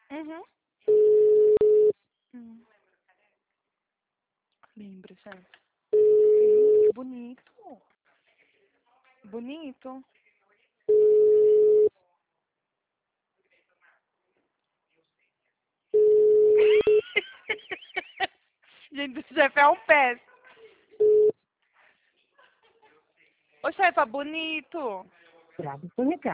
Uhum. Hum. Lembra, chefe. Que bonito. Bonito. Gente, o chefe é um pé. Ô, chefe, é bonito. Grave seu recado.